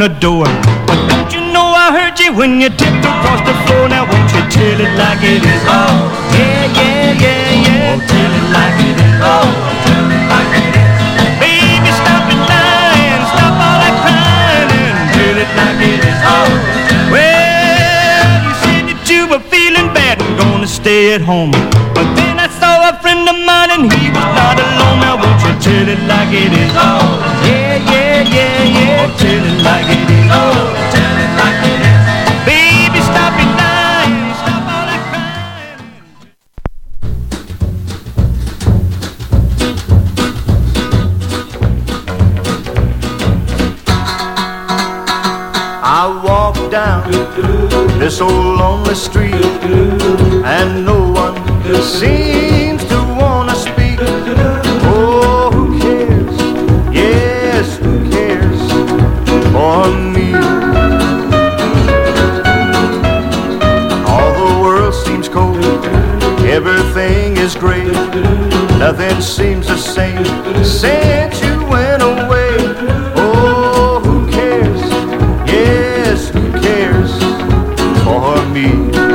the door. But don't you know I heard you when you tipped across the floor? Now won't you tell it like it is? Oh, yeah, yeah, yeah, yeah. Tell it like it is. Oh, tell it like it is. Baby, stop it lying, stop all that crying, and tell it like it is. Oh, well, you said that you were feeling bad and gonna stay at home. But then I saw a friend of mine and he was not alone. Now won't you tell it like it is? Oh, yeah, yeah, yeah, yeah. Tell it like it is. Oh, tell it like it is. Baby, stop it lying, stop all that crying. I walk down this old lonely street and no one seems to wanna speak. Oh, who cares? Yes, who cares for me? All the world seems cold, everything is great, nothing seems the same since you went away. Oh, who cares? Yes, who cares for me?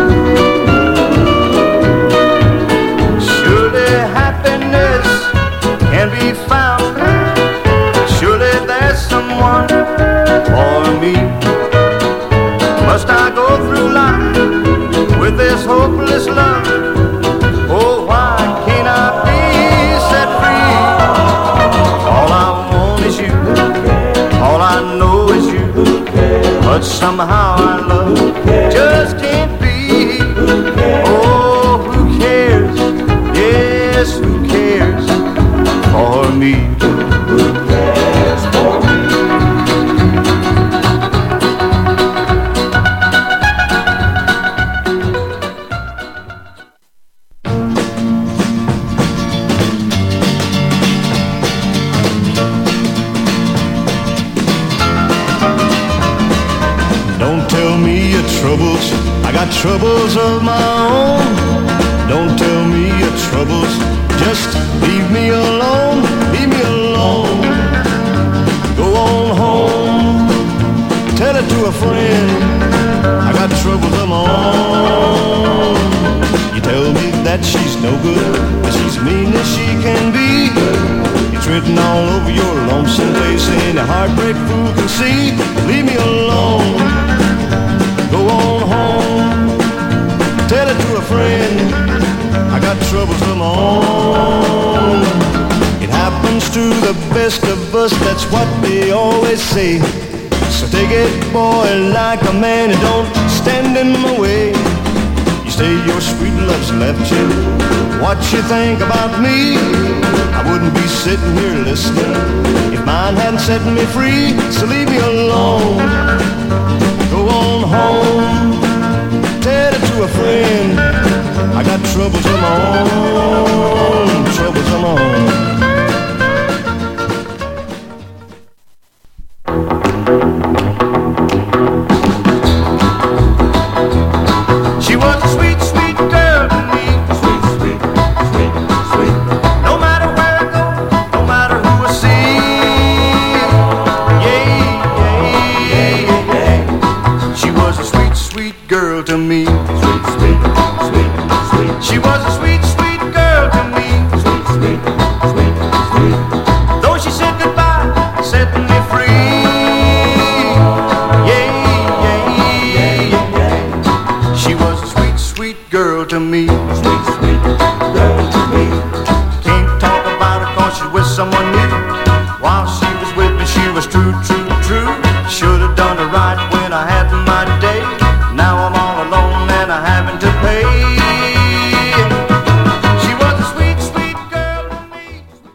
Surely happiness can be found. Surely there's someone for me. Must I go through life with this hopeless love? Oh, why can't I be set free? All I want is you, all I know is you, but somehow our love just can't be. Oh, who cares? Yes, who cares for me? Who cares for me? Don't tell me your troubles, I got troubles of my own. Don't tell me your troubles, just leave me alone, leave me alone. Go on home, tell it to a friend, I got troubles of my own. You tell me that she's no good, that she's mean as she can be. It's written all over your lonesome face, and a heartbreak fool can see. Leave me alone. Go on home, tell it to a friend, I got troubles of my own. It happens to the best of us, that's what they always say. So take it, boy, like a man, and don't stand in my way. You say your sweet love's left you, what you think about me? I wouldn't be sitting here listening if mine hadn't set me free. So leave me alone. Go on home, tell it to a friend, I got troubles of my own, troubles of my own. She was a sweet, sweet girl to me. Sweet, sweet, sweet, sweet. No matter where I go, no matter who I see. Yeah, yeah, yeah, yeah. She was a sweet, sweet girl to me. Sweet, sweet, sweet, sweet. She was a sweet, sweet girl to me. Sweet, sweet, sweet, sweet. Though she said goodbye, setting me free. Yeah, yeah, yeah, yeah. She was a sweet, sweet girl to me. Sweet, sweet.